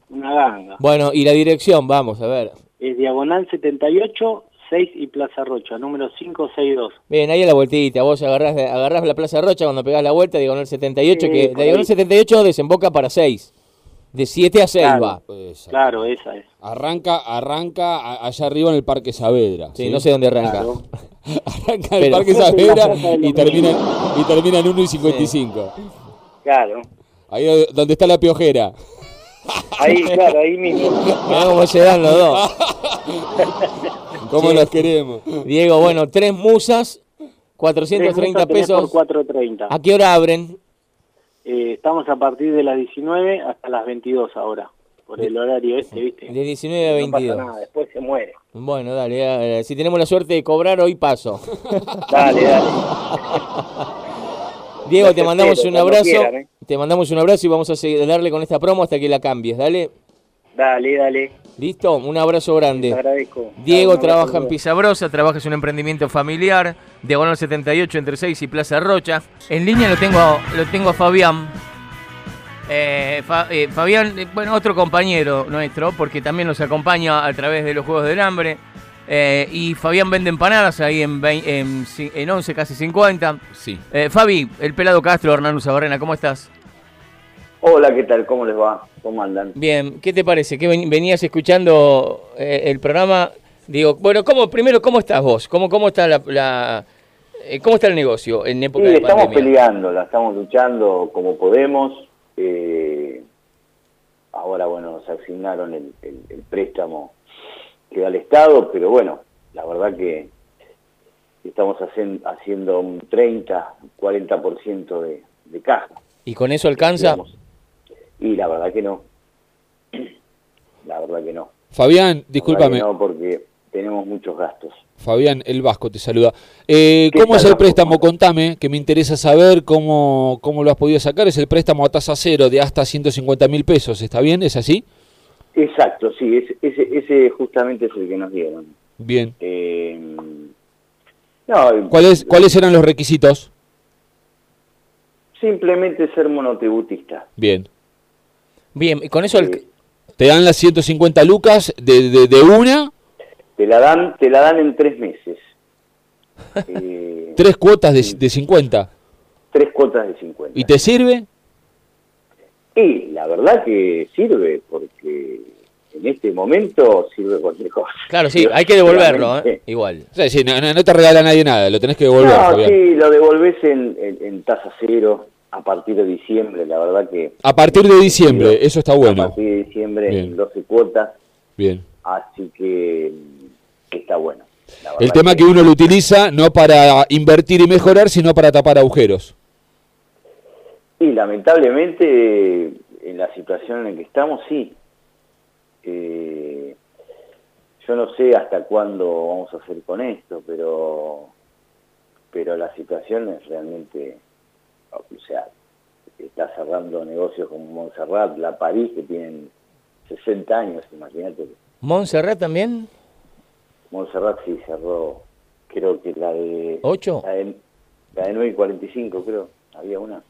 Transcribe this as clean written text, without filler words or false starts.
una ganga. Bueno, y la dirección, vamos a ver. Es Diagonal 78, 6 y Plaza Rocha, número 562. Bien, ahí a la vueltita, vos agarrás la Plaza Rocha cuando pegás la vuelta, Diagonal 78, Sí, que la por Diagonal ahí. 78 desemboca para 6. De 7 a 6 Claro, va. claro, esa es. Arranca allá arriba en el Parque Saavedra. Sí, no sé dónde arranca. Claro. Arranca en el Pero- Parque Después de la Saavedra Plaza de los y termina en 1 y 55. Claro. Ahí donde está la piojera. Ahí, claro, ahí mismo. Mirá cómo se dan los dos. ¿Cómo Sí. los queremos? Diego, bueno, 3 musas, 430 pesos. Por 4.30. ¿A qué hora abren? Estamos a partir de las 19 hasta las 22 ahora. Por el horario ¿viste? De 19 a No pasa 22. nada, después se muere. Bueno, dale, si tenemos la suerte de cobrar, hoy paso. Dale. Diego, Los te mandamos espero, un cuando abrazo. quieran, Te mandamos un abrazo y vamos a seguir, darle con esta promo hasta que la cambies, dale. Dale. ¿Listo? Un abrazo Te grande. agradezco. Diego Un abrazo trabaja en a todos. Pizza Brosa, trabaja en un emprendimiento familiar, Diagonal 78 entre 6 y Plaza Rocha. En línea lo tengo a Fabián. Fabián, bueno, otro compañero nuestro, porque también nos acompaña a través de los Juegos del Hambre. Y Fabián vende empanadas ahí en 11, casi 50. Sí. Fabi, el pelado Castro, Hernán Zabarrena, ¿cómo estás? Hola, ¿qué tal? ¿Cómo les va? ¿Cómo andan? Bien, ¿qué te parece? ¿Qué venías escuchando el programa? Digo, bueno, primero, ¿cómo estás vos? ¿Cómo está cómo está el negocio en época Sí, de estamos pandemia? peleando, la estamos luchando como podemos. Ahora, bueno, nos asignaron el préstamo que da el Estado, pero bueno, la verdad que estamos haciendo un 30-40% de caja. ¿Y con eso alcanza? Digamos. Y la verdad que no. La verdad que no. Fabián, La discúlpame. verdad que no, porque tenemos muchos gastos. Fabián, el Vasco te saluda. ¿Cómo tal, es el Vasco? préstamo? Contame, que me interesa saber cómo lo has podido sacar. Es el préstamo a tasa cero de hasta 150.000 pesos. ¿Está bien? ¿Es así? Exacto, sí, ese justamente es el que nos dieron. Bien. No, ¿Cuáles eran los requisitos? simplemente ser monotributista. Bien. Bien, y con eso Te dan las 150 lucas de una, Te la dan en 3 meses. 3 cuotas de 50. 3 cuotas de 50. ¿Y te sirve? Y la verdad que sirve, porque en este momento sirve cualquier cosa. claro, sí, hay que devolverlo, Realmente. igual. O sea, sí, no te regala nadie nada, lo tenés que devolver, No, Fabián. sí, lo devolvés en tasa cero a partir de diciembre, la verdad que... A partir de diciembre, eso está A bueno. partir de diciembre Bien. en 12 cuotas, Bien. así que está bueno. La El verdad tema que uno lo utiliza no para invertir y mejorar, sino para tapar agujeros. Y lamentablemente, en la situación en la que estamos, sí. Yo no sé hasta cuándo vamos a hacer con esto, pero la situación es realmente, o sea, está cerrando negocios como Montserrat, La París, que tienen 60 años, imagínate. ¿Montserrat también? Montserrat sí cerró, creo que la de... ¿8? La de 9 y 45, creo, había una.